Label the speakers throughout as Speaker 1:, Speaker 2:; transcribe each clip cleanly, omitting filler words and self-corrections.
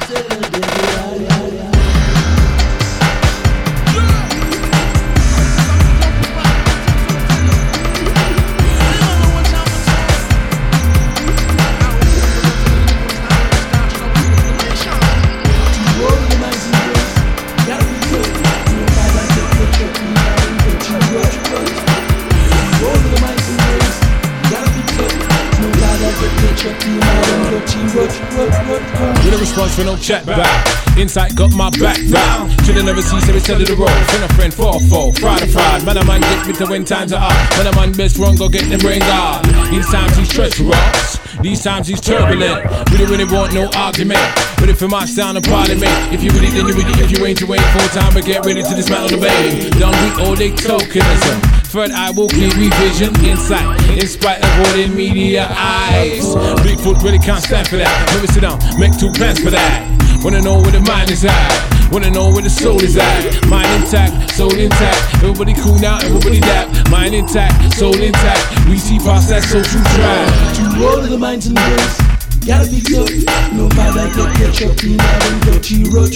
Speaker 1: With a response for no chat back. Insight got my back down. Shoulda never cease every side of the road. Friend a friend, fried a fried. Man a man get bitter when times are up. Man a man best run, go get them brain guard. These times he's treacherous. These times he's turbulent. We don't really want no argument. Ready for my sound and parliament. If you really, then you really. If you ain't, you ain't. Full time, but get ready to dismantle the vein. Don't be all they tokenism. Third eye will clear revision, insight, in spite of all the media eyes. Bigfoot really can't stand for that. Never sit down, make 2 plans for that. Wanna know where the mind is at, wanna know where the soul is at. Mind intact, soul intact. Everybody cool now, everybody dap. Mind intact, soul intact. We see past that social trap.
Speaker 2: To all of the minds and brains, gotta fix up. No matter get up in that dirty rut.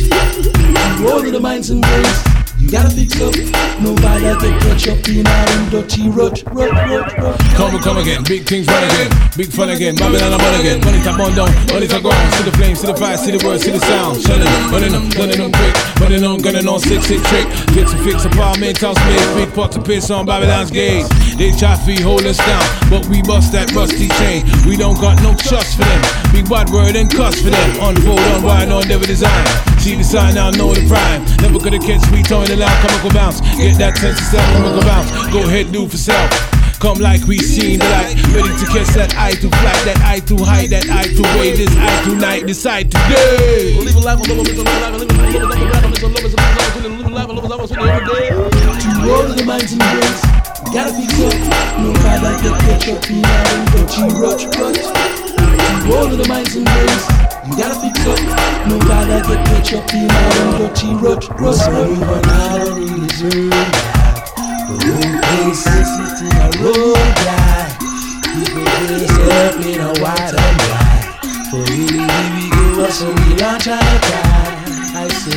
Speaker 2: To all of the minds and brains, you gotta fix up. Nobody get catch up in our dirty rut.
Speaker 1: Come again, big things run again, big fun again, Babylon I'm on again. Money top on down, money top ground. See the flames, see the fire, see the words, see the sound. Shutting up, running them quick, running on, gunning on 6-6 trick. Get to fix apartment, house space, big pot to piss on Babylon's gate. They try to hold us down, but we bust that rusty chain. We don't got no trust for them, big bad word and cuss for them. Unfold, unwind, on never design. See the sign now, know the prime. Never gonna catch me towing the line, comical bounce. Get that sense of self, comical bounce. Go ahead, do for self. Come like we seen the light, ready to catch that eye to flight, that eye to height, that eye to way, this eye tonight, decide today.
Speaker 2: To all of the minds and brains, gotta fix up. Nobody get catch up in our dirty rut. To all of the minds and brains, you gotta fix up. Nobody get catch up in our dirty rut. We run out of reason. The whole place is in a roadblock. People just up in a white and black. For really, we give us a real try to cry.